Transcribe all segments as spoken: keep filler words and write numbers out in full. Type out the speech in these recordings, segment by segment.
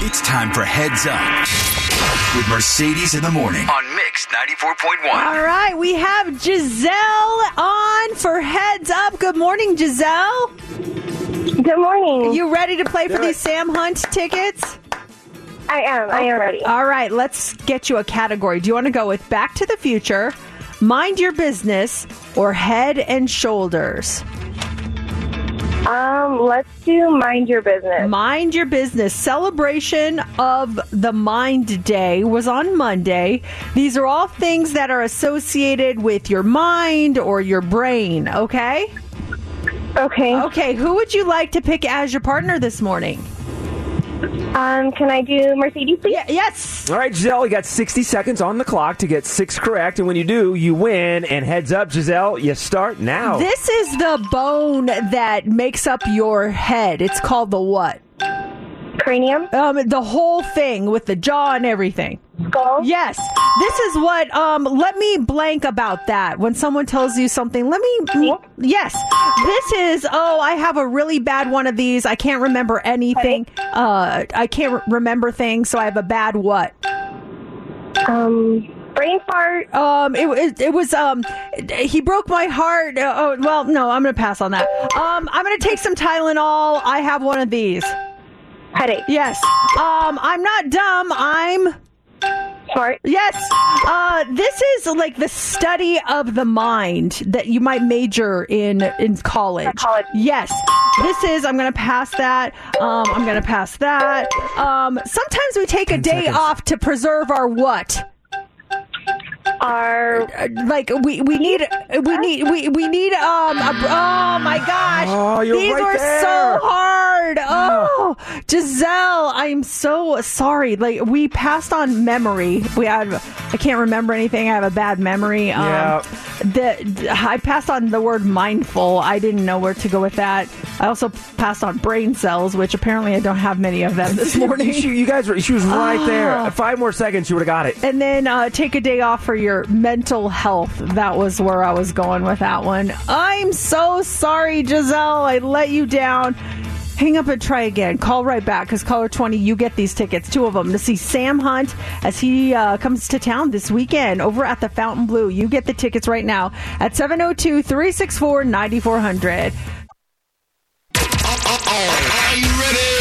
It's time for Heads Up with Mercedes in the Morning on Mix ninety-four point one. All right, we have Giselle on for Heads Up. Good morning, Giselle. Good morning. You ready to play for these Sam Hunt tickets? I am. I am ready. All right, let's get you a category. Do you want to go with Back to the Future, Mind Your Business, or Head and Shoulders? Um, let's do Mind Your Business. Mind Your Business. Celebration of the Mind Day was on Monday. These are all things that are associated with your mind or your brain, okay? Okay. Okay, who would you like to pick as your partner this morning? Um, can I do Mercedes, please? Yeah, yes. All right, Giselle, you got sixty seconds on the clock to get six correct, and when you do, you win. And heads up, Giselle, you start now. This is the bone that makes up your head. It's called the what? Cranium? Um, the whole thing with the jaw and everything. Skull? Yes. This is what, um, let me blank about that. When someone tells you something, let me, yes. This is, oh, I have a really bad one of these. I can't remember anything. Uh, I can't re- remember things, so I have a bad what? Um, brain fart? Um, it, it, it was, um, he broke my heart. Uh, oh, well, no, I'm going to pass on that. Um, I'm going to take some Tylenol. I have one of these. Headache? Yes. Um, I'm not dumb. I'm... Smart? Yes. Uh, this is like the study of the mind that you might major in in college. College. Yes. This is, I'm going to pass that. Um, I'm going to pass that. Um, sometimes we take a day seconds. off to preserve our what? Our... Uh, like we, we need we need we, we need um a, oh my gosh, Oh, you're these right were there. so hard. Oh, Giselle, I'm so sorry. Like we passed on memory. We had I can't remember anything. I have a bad memory. Um, Yeah. the I passed on the word mindful. I didn't know where to go with that. I also passed on brain cells, which apparently I don't have many of them this morning. You, you guys were, she was right there. Five more seconds, you would have got it. And then uh, take a day off for your mental health. That was where I was going with that one. I'm so sorry, Giselle. I let you down. Hang up and try again. Call right back because caller twenty, you get these tickets, two of them, to see Sam Hunt as he uh, comes to town this weekend over at the Fountain Blue. You get the tickets right now at seven oh two, three six four, nine four zero zero. Are you ready?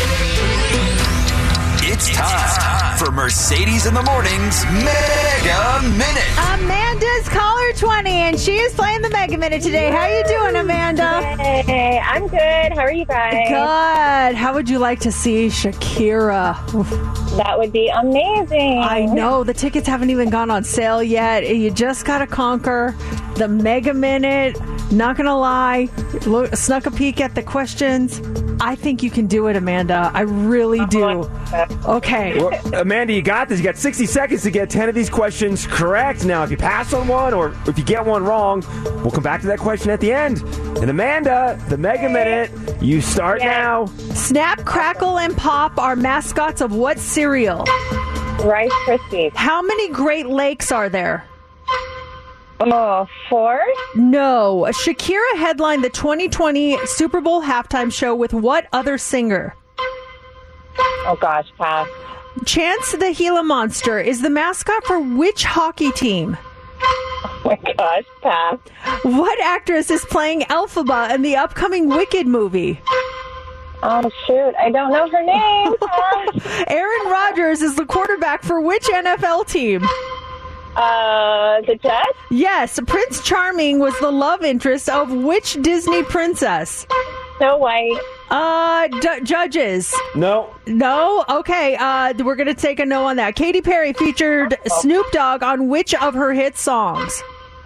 It's time for Mercedes in the Morning's Mega Minute. Amanda's caller twenty, and she is playing the Mega Minute today. How you doing, Amanda? Hey, I'm good. How are you guys? Good. How would you like to see Shakira? That would be amazing. I know. The tickets haven't even gone on sale yet. You just got to conquer the Mega Minute. Not going to lie. Look, snuck a peek at the questions. I think you can do it, Amanda. I really do. Okay. Well, Amanda, you got this. You got sixty seconds to get ten of these questions correct. Now, if you pass on one or if you get one wrong, we'll come back to that question at the end. And Amanda, the Mega Minute, you start Yeah. now. Snap, Crackle, and Pop are mascots of what cereal? Rice Krispies. How many Great Lakes are there? Oh, four? No. Shakira headlined the twenty twenty Super Bowl halftime show with what other singer? Oh, gosh, pass. Chance the Gila Monster is the mascot for which hockey team? Oh, my gosh, pass. What actress is playing Elphaba in the upcoming Wicked movie? Oh, shoot. I don't know her name. Pass. Aaron Rodgers is the quarterback for which N F L team? Uh, the Jets? Yes, Prince Charming was the love interest of which Disney princess? Snow White. Uh, d- judges. No. No? Okay, uh, we're going to take a no on that. Katy Perry featured Snoop Dogg on which of her hit songs?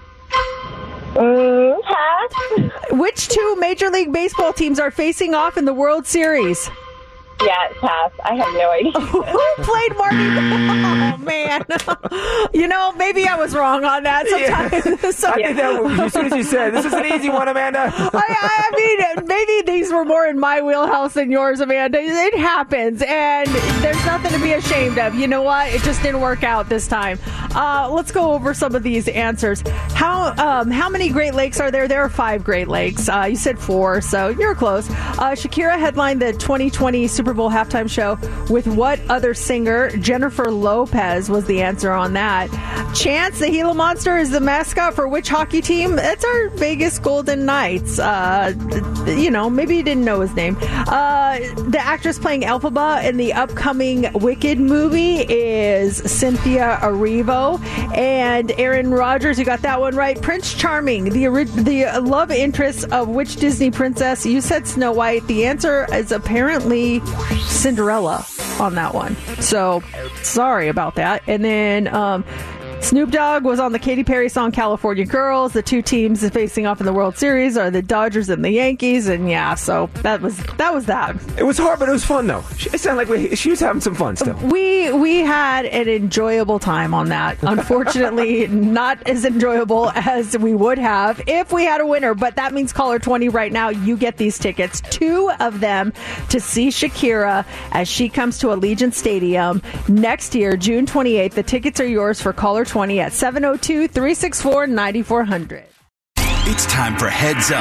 Mm, pass. Which two Major League Baseball teams are facing off in the World Series? Yeah, pass. I have no idea. Who played Marty? Oh, man. You know, maybe I was wrong on that sometimes. I So- think that was, as soon as you said, this is an easy one, Amanda. I, I mean, maybe these were more in my wheelhouse than yours, Amanda. It happens, and there's nothing to be ashamed of. You know what? It just didn't work out this time. Uh, let's go over some of these answers. How um, how many Great Lakes are there? There are five Great Lakes. Uh, you said four, so you're close. Uh, Shakira headlined the twenty twenty Super Super Bowl halftime show with what other singer? Jennifer Lopez was the answer on that. Chance the Gila Monster is the mascot for which hockey team? That's our Vegas Golden Knights. Uh, you know, maybe you didn't know his name. Uh, the actress playing Elphaba in the upcoming Wicked movie is Cynthia Erivo. And Aaron Rodgers, you got that one right. Prince Charming, the the love interest of which Disney princess? You said Snow White. The answer is apparently Cinderella on that one. So, sorry about that. And then um, Snoop Dogg was on the Katy Perry song California Girls. The two teams facing off in the World Series are the Dodgers and the Yankees. And yeah, so that was that was that. It was hard, but it was fun, though. It sounded like we, she was having some fun still. We, we had an enjoyable time on that. Unfortunately, not as enjoyable as we would have if we had a winner. But that means caller twenty right now. You get these tickets. Two of them to see Shakira as she comes to Allegiant Stadium next year, June twenty-eighth. The tickets are yours for caller twenty at seven oh two, three six four, nine four zero zero. It's time for Heads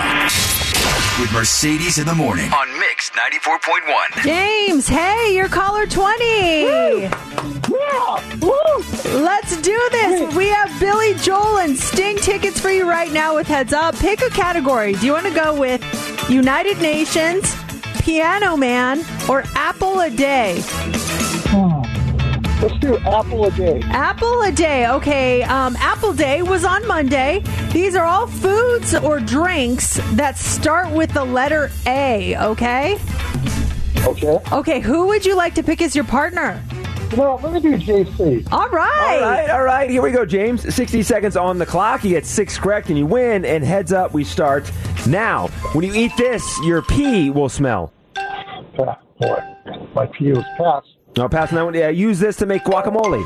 Up with Mercedes in the morning on Mix ninety-four point one. James, hey, you're caller twenty. Woo. Yeah. Woo. Let's do this. We have Billy Joel and Sting tickets for you right now with Heads Up. Pick a category. Do you want to go with United Nations, Piano Man, or Apple a Day? Oh. Let's do Apple a Day. Apple a Day. Okay. Um, Apple Day was on Monday. These are all foods or drinks that start with the letter A. Okay? Okay. Okay. Who would you like to pick as your partner? Well, let me do J C. All right. All right. All right. Here we go, James. sixty seconds on the clock. You get six correct and you win. And Heads Up, we start now. When you eat this, your pee will smell. Uh, boy, my pee was passed. No, passing that one. Yeah, use this to make guacamole.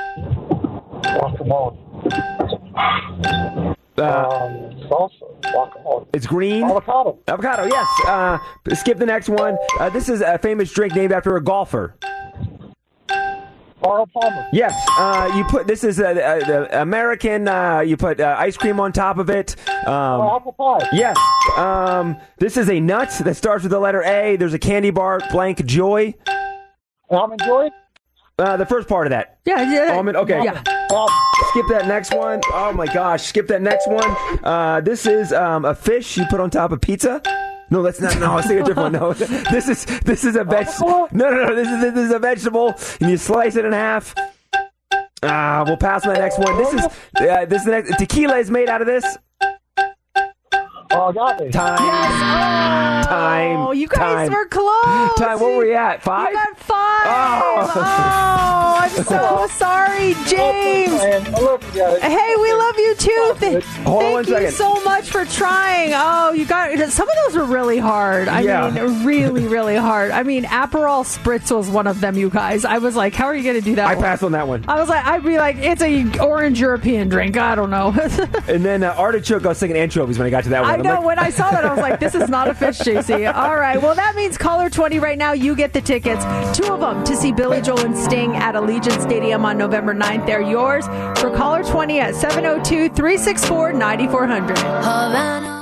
Guacamole. Uh, um, salsa. Guacamole. It's green. Avocado. Avocado, yes. Uh, skip the next one. Uh, this is a famous drink named after a golfer. Arnold Palmer. Yes. Uh, you put this is a, a, a American. Uh, you put uh, ice cream on top of it. Um, oh, apple pie. Yes. Um, this is a nut that starts with the letter A. There's a candy bar, blank joy. Almond Joy? Uh, the first part of that. Yeah, yeah. Almond, okay. Yeah. Um, Skip that next one. Oh, my gosh. Skip that next one. Uh, this is um, a fish you put on top of pizza. No, that's not. No, I was thinking a different one. No, this is this is a vegetable. No, no, no. This is this is a vegetable, and you slice it in half. Ah, we'll pass on the next one. This is uh, this is the next. Tequila is made out of this. Oh, got me. Time. Yes. Oh, Time. you guys Time. were close. Time. What were we at? Five? You got five. Oh. Oh, I'm so sorry, James. I love you guys. Hey, we love you too. Th- Hold on one Thank you second. so much for trying. Oh, you got some of those were really hard. I Yeah. mean, really, really hard. I mean, Aperol Spritz was one of them. You guys, I was like, how are you going to do that? I one? passed on that one. I was like, I'd be like, it's a orange European drink. I don't know. And then uh, artichoke. I was thinking anchovies when I got to that one. I I'm know. like, When I saw that, I was like, this is not a fish, J C. All right. Well, that means caller twenty right now. You get the tickets. Two of them to see Billy Joel and Sting at Allegiant Stadium on November ninth. They're yours for caller twenty at seven oh two, three six four, nine four zero zero.